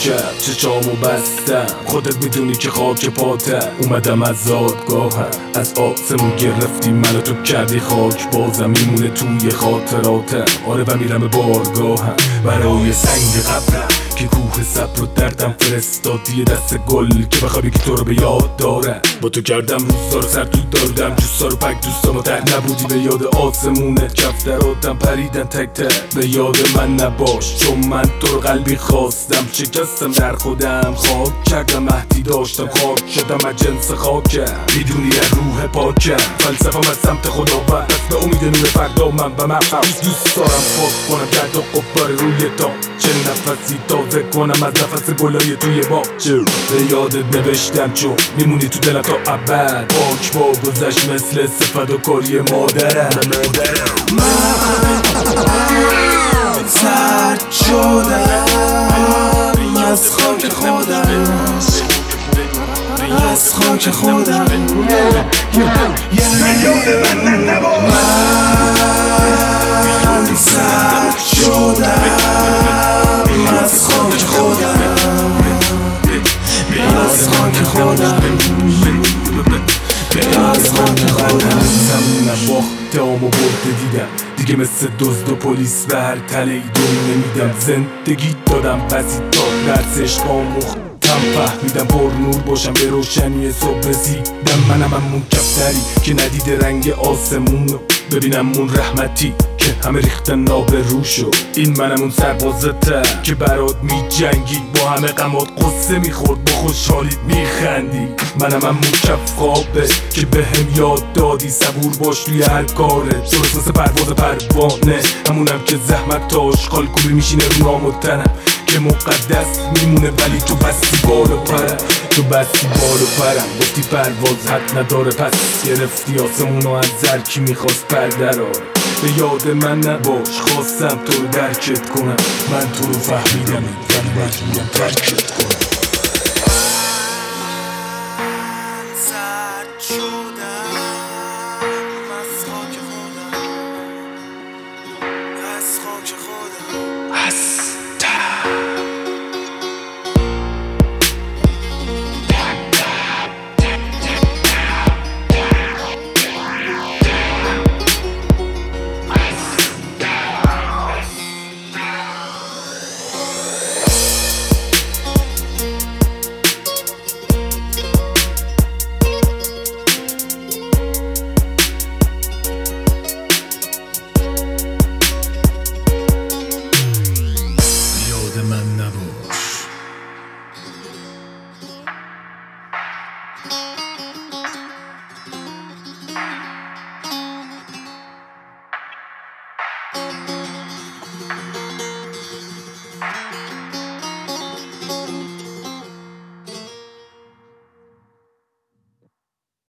کرد چشامو بستم، خودت میدونی که خاک پاتم. اومدم از زادگاهم، از آسمون گرفتی منو تو کردی خاک بازم. میمونه توی خاطراتم، آره و میرم بارگاهم برای سنگ قبرم که کوه صبر و دردم فرستادی دست گل که بخوای بگی تو رو به یاد دارم. با تو کردم روزا رو سر تو دادم، جوسا رو پک دوستامو در نبودی. به یاد آسمونت کفتراتم پریدن تک تک. به یاد من نباش چون من تو رو قلبی خواستم، شکستم در خودم خاک کردم، مهدی داشتم خاک شدم از جنس خاکم. میدونی از روح پاکم، فلسفم از سمت خداوند، پس به امید نور فردا من و مقام دوست دارم پاک کنم گرد و غبار روی تا چه نفسی تازه کنم از نفس گلای توی باغچه. به یادت نوشتم چون میمونی تو دلم تا ابد، پاک با گذشت مثل صفت و کاری مادرم. من سرد شدم از خاک خودم، از خاک خودم. من سرد شدم از خاک خودم، از خاک خودم، از خاک خودم. زمونم باختم و برده دیدم دیگه، مثل دزد و پلیس به هر تله دون نمیدم. زندگی دادم بسی تا درس عشق آموختم، فهمیدم پر نور باشم به روشنی صبح رسیدم. منم همون کفتری که ندیده رنگ آسمونو، ببینم اون رحمتی که همه ریختن ناب روشو. این منم اون سربازتم که برات می جنگی، با همه غمات قصه میخورد با خوشحالیت میخندی. منم همون کف خوابه که به هم یاد دادی صبور باش توی هر کاره، درست مثل پرواز پروانه. همونم که زحمت تاش خالکوبی میشینه رو نام و تنم، که مقدس میمونه ولی تو بستی بالو پرم، تو بستی بالو پرم. گفتی پرواز حد نداره پس گرفتی آسمونو از زر، کی میخواست پردراره. به یاد من نباش خواستم تو رو درکت کنم، من تو رو فهمیدم ولی مجبورم ترکت کنم.